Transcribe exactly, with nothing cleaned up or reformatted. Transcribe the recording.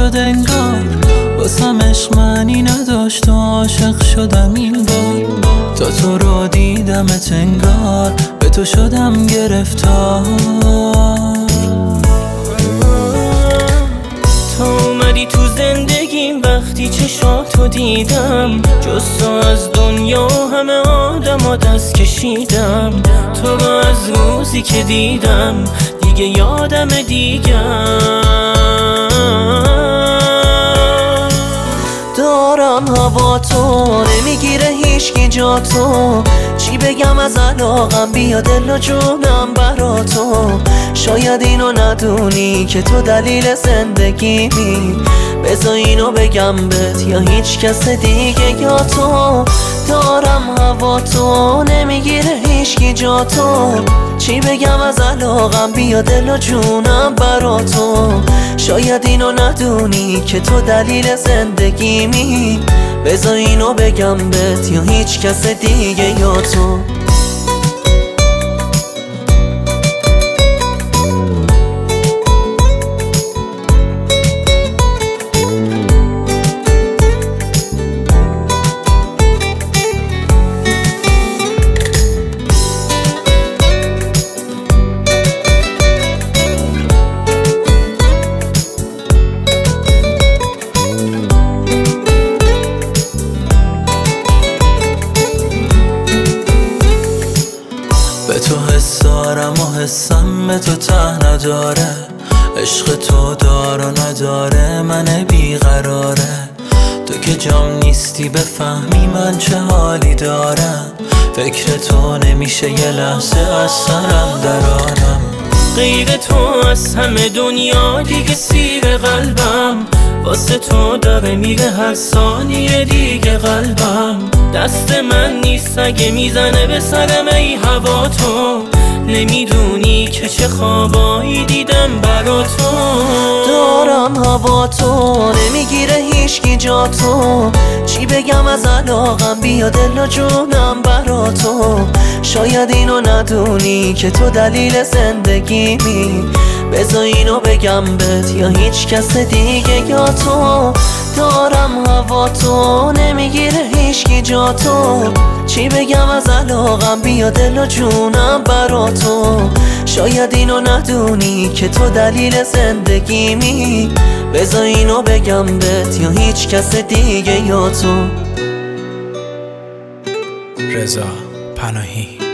شد انگار واسم عشق معنی نداشت و عاشق شدم این بار. تا تو رو دیدمت انگار به تو شدم گرفتار. تا اومدی تو زندگیم وقتی چشاتو دیدم، جز تو از دنیا همه آدم دست کشیدم. تو رو از روزی که دیدم دیگه یادم دیگم. دارم هوا تو نمیگیره هیچکی جا تو، چی بگم از علاقم بیا دل و جونم برا تو. شاید اینو ندونی که تو دلیل زندگیمی، بذار اینو بگم بهت یا هیچ کس دیگه یا تو. دارم هوا تو نمیگیره هیچکی جا تو، چی بگم از علاقم بیا دل و جونم برا تو. شاید اینو ندونی که تو دلیل زندگیمی، بذار اینو بگم بهت یا هیچ کس دیگه یا تو. به تو حس دارم و حسم به تو ته نداره، عشق تو دار و نداره من بیقراره. تو که جام نیستی بفهمی من چه حالی دارم، فکر تو نمیشه یه لحظه از سرم درارم. غیر تو از همه دنیا دیگه سیر قلبم، واسه تو داره میره هر ثانیه دیگه قلبم. دست من نیست اگه میزنه به سرم ای هوا تو، نمیدونی که چه خوابایی دیدم برا تو. دارم هوا تو نمیگیره هیچکی جا تو، چی بگم از علاقم بیا دل و جونم برا تو. شاید اینو ندونی که تو دلیل زندگیمی، بذار اینو بگم بهت یا هیچ کس دیگه یا تو. دارم هوا تو نمیگیره هیچکی جا تو، چی بگم از علاقم بیا دل و جونم برا تو. شاید اینو ندونی که تو دلیل زندگیمی، بذار اینو بگم بهت یا هیچ کس دیگه یا تو. رضا پناهی.